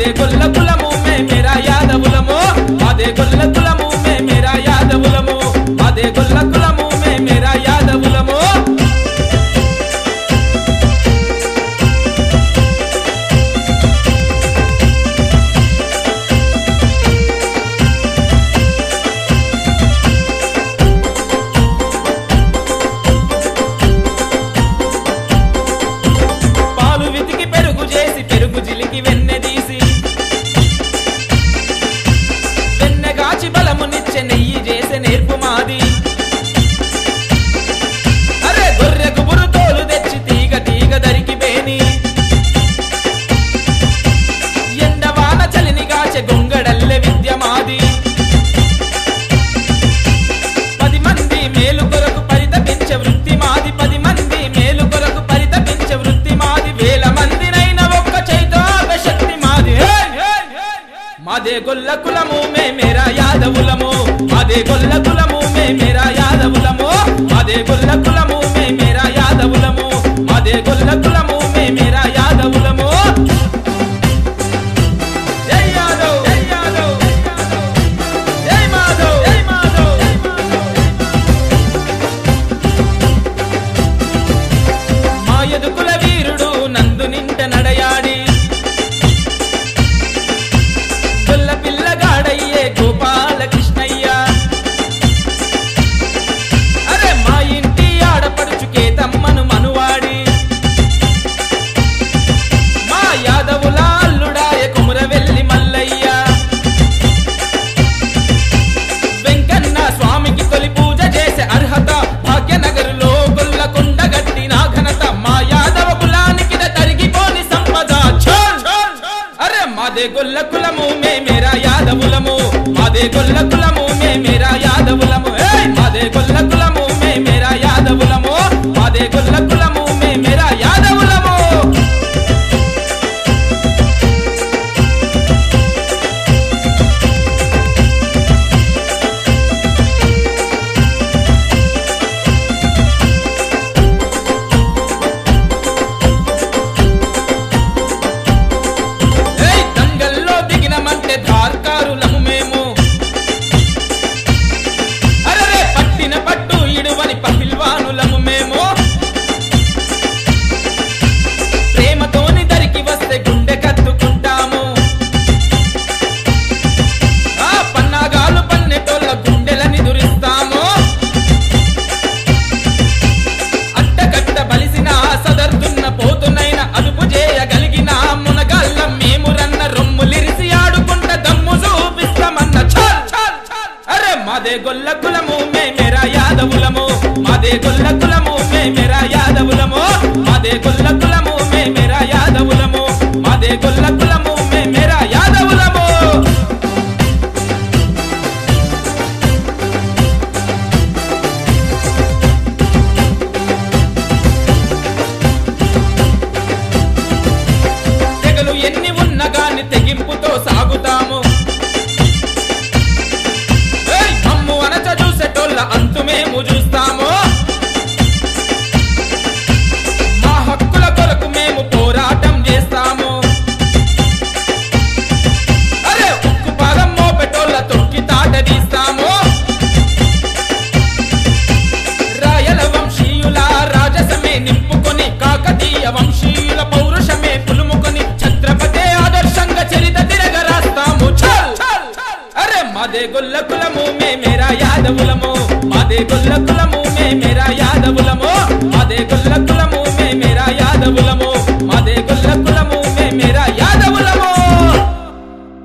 గొల్ల కులము మే మేరా యాదవులము మాదే గొల్ల కులము మే మేరా యాదవులము మాదే గొల్ల కులము మే మేరా యాదవులము పాలు వితికి పెరుగు చేసి పెరుగు జిలికి వెన్నె తీసి వెన్నెగాచి బలమునిచ్చే నెయ్యి చేసే నేర్పు మాది అరే గొర్రెకు బురుతోలు తెచ్చి తీగ తీగ దరికి బేని ఎండవాన చలిని గాచె గొంగడల్లె విద్య మాది 10 మంది మేలు కొరకు పరితపించే వృత్తి మాది 10 మంది మేలు కొరకు పరితపించే వృత్తి మాది వేల మందినైన ఒక్క చైతో శక్తి మాది మాదే గొల్ల కులము మే మేరా యాదవులము మాదే గొల్ల కులము మే మేరా యాదవులము మాదే గొల్ల కులము మే మేరా యాదవులము మాదే గొల్ల కులము మే మేరా యాదవులము జై యాదవ్ జై యాదవ్ జై మాధవ్ జై మాధవ్ మా యదుకుల వీరుడు నందు నింట నడయాడి గొల్ల పిల్లగాడయ్యే గోపాల కృష్ణయ్య అరే మా ఇంటి ఆడపడుచు కేతమ్మను మనువాడి మా యాదవుల అల్లుడాయ కుమురవెల్లి మల్లయ్య వెంకన్న స్వామికి తొలి పూజ చేసే అర్హత భాగ్యనగరులో గొల్లకొండ గట్టిన ఘనత మా యాదవ కులానికి తరిగిపోని సంపద అరే మాదే గొల్ల కులము మే మేరా యాదవులము మాదే గొల్ల కులము మే మేరా యాదవులము మాదే గొల్ల కులము మే మేరా యాదవులము మాదే గొల్ల కులము మే మేరా యాదవులము దంగల్లో దిగినమంటే ధార్కారులము మేము అరే పట్టిన పట్టు ఇడువని పహిల్వానులము మేము ప్రేమతోని దరికి వస్తే గుండె కత్తుకుంటాము ఆ పన్నాగాలు పన్నెటోళ్ళ గుండెలని దురిస్తాము అట్టగట్ట బలిసిన సదర్దున్న పోతునైన అదుపు చేయగలిగిన మునగాళ్ళం మేము రన్న రొమ్ములిరిసి ఆడుకుంట దమ్ము చూపిస్తామన్న అరే మాదే గొల్ల కులము మే మేరా యాదవులము మాదే గొల్ల కులము మే మేరా యాదవులము మాదే గొల్ల కులము మే మేరా యాదవులము మాదే గొల్ల కులము మే మేరా యాదవులము తెగలు ఎన్ని ఉన్నా గాని తెగింపుతో సాగుతాము మమ్ము అనచ చూసేటోళ్ళ అంతు మేము చూస్తాము మా హక్కుల కొరకు మేము పోరాటం చేస్తాము అరే ఉక్కు పాదం మోపెటోళ్ళ తొక్కి తాట తీస్తాము రాయల వంశీయుల రాజసమే నింపుకొని కాకతీయ వంశీయుల పౌరుషమే పులుముకొని ఛత్రపతి ఆదర్శంగా చరిత తిరగ రాస్తాము అరే మాదే గొల్ల కులము మే మేరా యాదవులము మాదే గొల్ల కులము మే